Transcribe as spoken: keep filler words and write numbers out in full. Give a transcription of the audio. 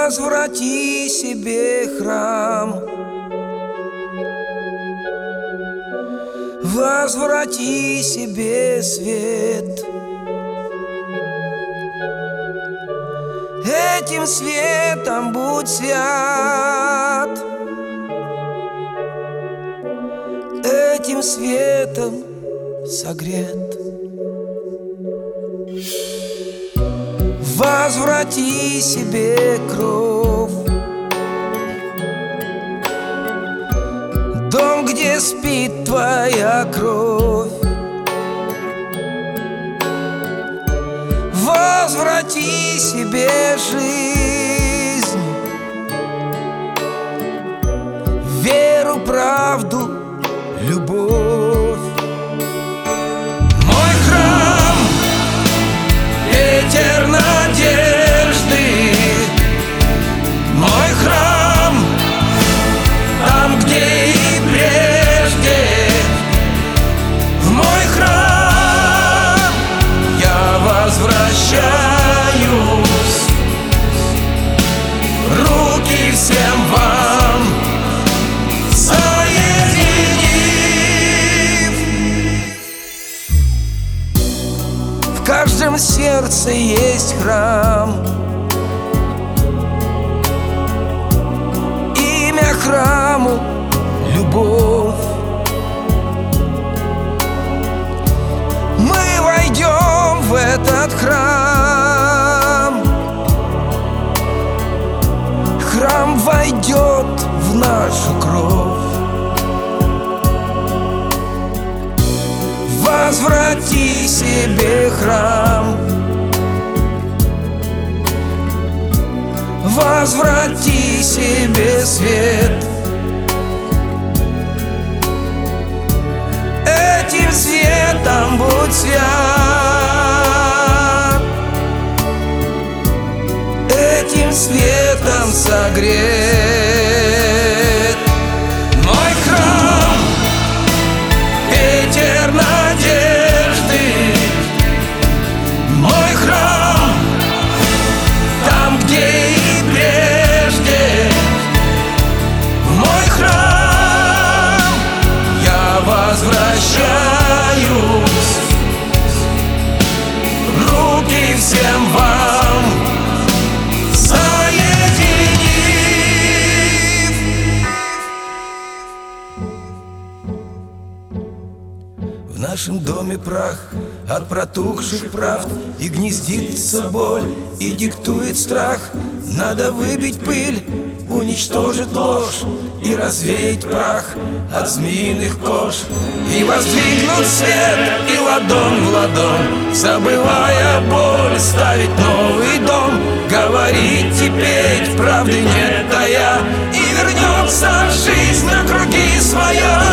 Возврати себе храм, возврати себе свет. Этим светом будь свят, этим светом согрет. Возврати себе кровь, дом, где спит твоя кровь. Возврати себе жизнь, веру, правду, любовь. Мой храм, ветер надежды. Мой храм, там, где и прежде. В мой храм я возвращаюсь, руки всем вам соединив. В каждом сердце есть храм, имя храму — любовь. Мы войдем в этот храм, храм войдет в нашу кровь. Возврати себе храм, возврати себе свет. Этим светом будь свят, этим светом согрет. Мой храм, ветер надежды. Мой храм, там, где и прежде. В мой храм я возвращаюсь, руки всем вам соединив. В нашем доме прах от протухших правд, и гнездится боль, и диктует страх. Надо выбить пыль, уничтожить ложь и развеять прах от змеиных кож. И воздвигнуть свет, и ладонь в ладонь, забывая боль, ставить новый дом. Говорить и петь, правды нет тая, и вернется жизнь на круги своя.